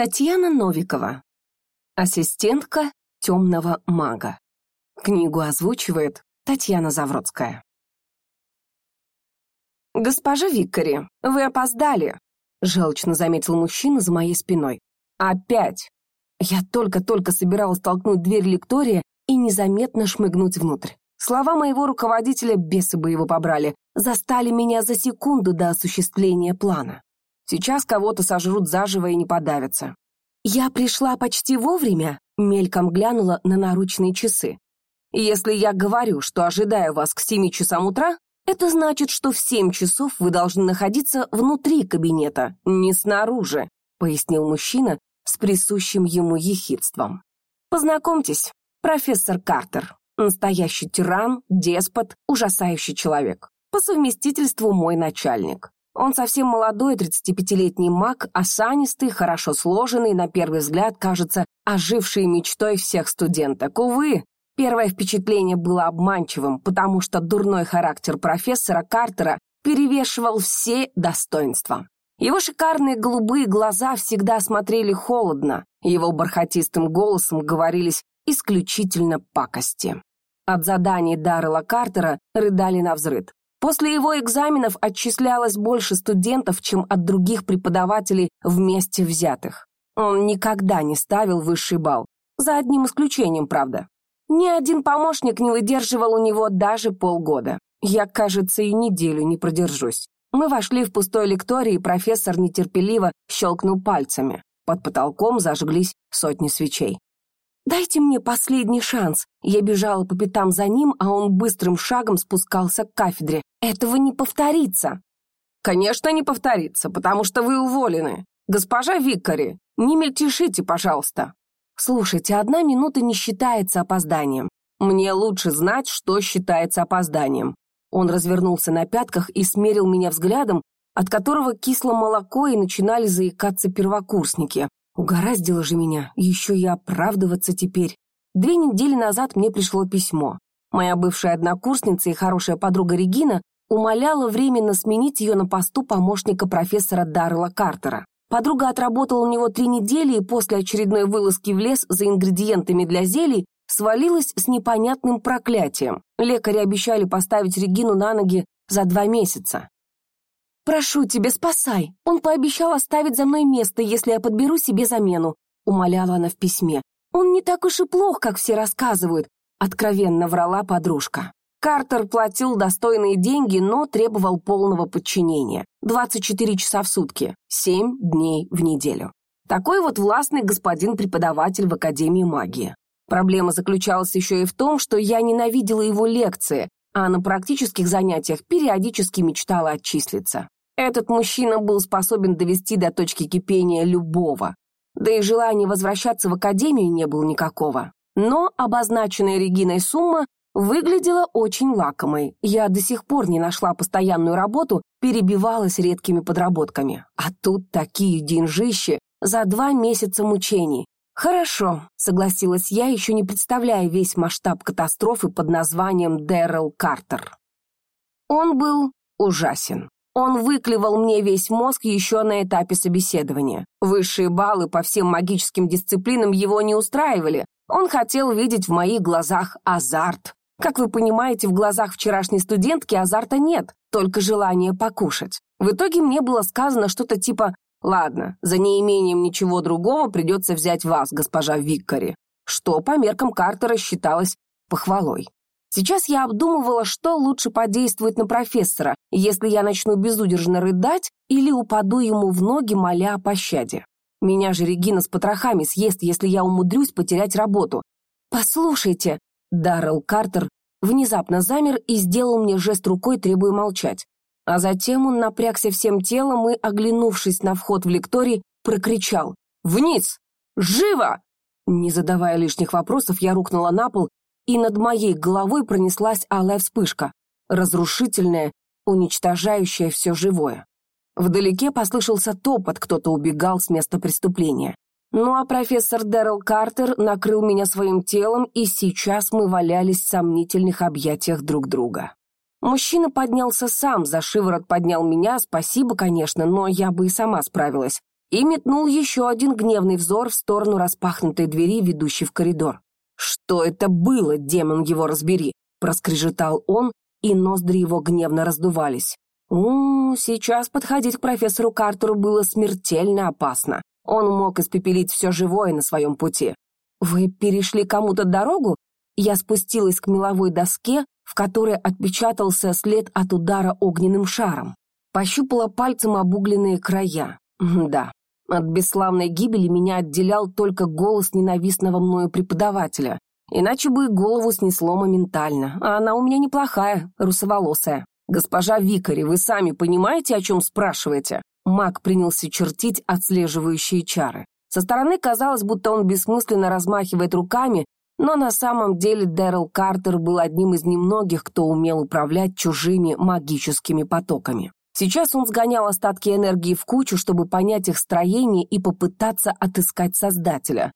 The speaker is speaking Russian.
Татьяна Новикова. Ассистентка темного мага. Книгу озвучивает Татьяна Завродская. «Госпожа Виккари, вы опоздали», — желчно заметил мужчина за моей спиной. «Опять!» Я только-только собиралась толкнуть дверь лектория и незаметно шмыгнуть внутрь. Слова моего руководителя, бесы бы его побрали, застали меня за секунду до осуществления плана. Сейчас кого-то сожрут заживо и не подавятся. Я пришла почти вовремя, мельком глянула на наручные часы. Если я говорю, что ожидаю вас к 7 часам утра, это значит, что в 7 часов вы должны находиться внутри кабинета, не снаружи, пояснил мужчина с присущим ему ехидством. Познакомьтесь, профессор Картер, настоящий тиран, деспот, ужасающий человек. По совместительству мой начальник. Он совсем молодой, 35-летний маг, осанистый, хорошо сложенный, на первый взгляд, кажется, ожившей мечтой всех студенток. Увы, первое впечатление было обманчивым, потому что дурной характер профессора Картера перевешивал все достоинства. Его шикарные голубые глаза всегда смотрели холодно, его бархатистым голосом говорились исключительно пакости. От заданий Даррелла Картера рыдали навзрыд. После его экзаменов отчислялось больше студентов, чем от других преподавателей вместе взятых. Он никогда не ставил высший балл, за одним исключением, правда. Ни один помощник не выдерживал у него даже полгода. Я, кажется, и неделю не продержусь. Мы вошли в пустой лекторий, и профессор нетерпеливо щелкнул пальцами. Под потолком зажглись сотни свечей. «Дайте мне последний шанс». Я бежала по пятам за ним, а он быстрым шагом спускался к кафедре. «Этого не повторится». «Конечно, не повторится, потому что вы уволены. Госпожа Виккари, не мельтешите, пожалуйста». «Слушайте, 1 минута не считается опозданием. Мне лучше знать, что считается опозданием». Он развернулся на пятках и смерил меня взглядом, от которого кисло молоко и начинали заикаться первокурсники. Угораздило же меня, еще и оправдываться теперь. 2 недели назад мне пришло письмо. Моя бывшая однокурсница и хорошая подруга Регина умоляла временно сменить ее на посту помощника профессора Даррелла Картера. Подруга отработала у него 3 недели и после очередной вылазки в лес за ингредиентами для зелий свалилась с непонятным проклятием. Лекари обещали поставить Регину на ноги за 2 месяца. «Прошу тебя, спасай! Он пообещал оставить за мной место, если я подберу себе замену», — умоляла она в письме. «Он не так уж и плох, как все рассказывают», — откровенно врала подружка. Картер платил достойные деньги, но требовал полного подчинения. 24 часа в сутки, 7 дней в неделю. Такой вот властный господин-преподаватель в Академии магии. Проблема заключалась еще и в том, что я ненавидела его лекции, а на практических занятиях периодически мечтала отчислиться. Этот мужчина был способен довести до точки кипения любого. Да и желания возвращаться в академию не было никакого. Но обозначенная Региной сумма выглядела очень лакомой. Я до сих пор не нашла постоянную работу, перебивалась редкими подработками. А тут такие деньжищи за 2 месяца мучений. «Хорошо», — согласилась я, еще не представляя весь масштаб катастрофы под названием Даррелл Картер. Он был ужасен. Он выклевал мне весь мозг еще на этапе собеседования. Высшие баллы по всем магическим дисциплинам его не устраивали. Он хотел видеть в моих глазах азарт. Как вы понимаете, в глазах вчерашней студентки азарта нет, только желание покушать. В итоге мне было сказано что-то типа: «Ладно, за неимением ничего другого придется взять вас, госпожа Виккари», что по меркам Картера считалось похвалой. Сейчас я обдумывала, что лучше подействует на профессора, если я начну безудержно рыдать или упаду ему в ноги, моля о пощаде. Меня же Регина с потрохами съест, если я умудрюсь потерять работу. «Послушайте», — Даррелл Картер внезапно замер и сделал мне жест рукой, требуя молчать. А затем он напрягся всем телом и, оглянувшись на вход в лекторий, прокричал: «Вниз! Живо!» Не задавая лишних вопросов, я рухнула на пол, и над моей головой пронеслась алая вспышка, разрушительная, уничтожающая все живое. Вдалеке послышался топот, кто-то убегал с места преступления. Ну а профессор Даррелл Картер накрыл меня своим телом, и сейчас мы валялись в сомнительных объятиях друг друга. Мужчина поднялся сам, за шиворот поднял меня, спасибо, конечно, но я бы и сама справилась. и метнул еще один гневный взор в сторону распахнутой двери, ведущей в коридор. «Что это было, демон его разбери?» — проскрежетал он, и ноздри его гневно раздувались. Сейчас подходить к профессору Картеру было смертельно опасно. Он мог испепелить все живое на своем пути. «Вы перешли кому-то дорогу?» Я спустилась к меловой доске, в которой отпечатался след от удара огненным шаром. Пощупала пальцем обугленные края. Да, от бесславной гибели меня отделял только голос ненавистного мною преподавателя. Иначе бы голову снесло моментально, а она у меня неплохая, русоволосая. «Госпожа Викари, вы сами понимаете, о чем спрашиваете?» Маг принялся чертить отслеживающие чары. Со стороны казалось, будто он бессмысленно размахивает руками, но на самом деле Дэрил Картер был одним из немногих, кто умел управлять чужими магическими потоками. Сейчас он сгонял остатки энергии в кучу, чтобы понять их строение и попытаться отыскать Создателя.